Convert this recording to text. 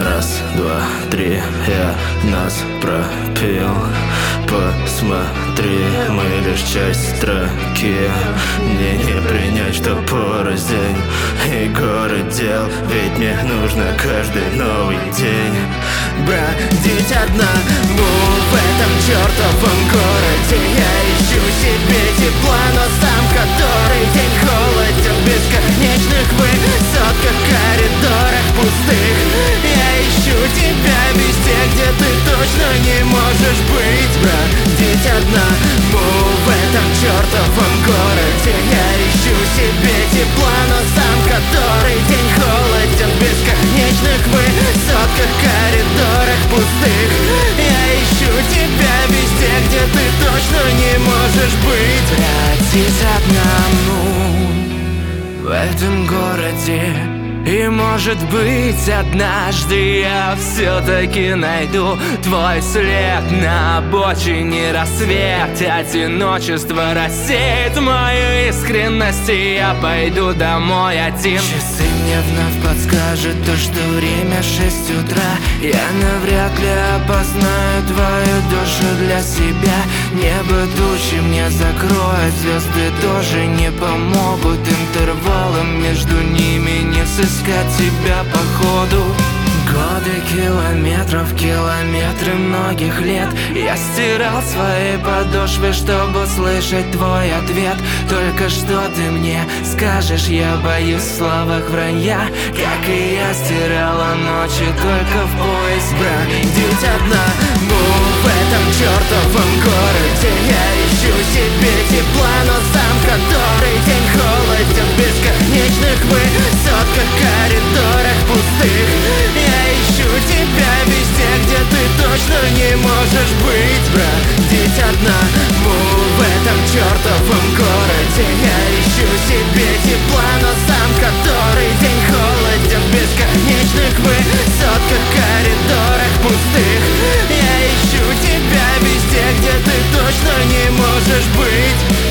Раз, два, три, я нас пропил. Посмотри, мы лишь часть строки. Мне не принять, что порознь и горы дел. Ведь мне нужно каждый новый день бродить одному в этом чертовом городе. Я ищу себе тепла, но сам который день холоден. В бесконечных высотках, коридорах пустых. Я ищу тебя везде, где ты точно не можешь быть. Бродить одному в этом чертовом городе. Я ищу себе тепла, но сам который день холоден. В бесконечных высотках, коридорах пустых. Я ищу тебя везде, где ты точно не можешь быть. Бродить одному в этом городе. И может быть однажды я все-таки найду твой след на обочине. Рассвет одиночество рассеет мою искренность, и я пойду домой один. Часы мне вновь подскажут то, что время 6 утра. Я навряд ли опознаю твою душу для себя. Небо тучи мне закроет, звезды тоже не помогут. Интервалом между ними не сыскать тебя по ходу. Годы километров, километры многих лет. Я стирал свои подошвы, чтобы услышать твой ответ. Только что ты мне скажешь, я боюсь в словах вранья. Как и я стирала ночи только в поиск. Бродить одному в этом чертовом городе. Я ищу себе тепла, но сам который день холоден. В бесконечных высотках, коридорах пустых. Я ищу тебя везде, где ты точно не можешь быть. Бродить одному в этом чертовом городе. Я ищу себе тепла, но сам который день холоден. В бесконечных высотках, коридорах пустых. Я ищу тебя везде, где ты точно не можешь быть.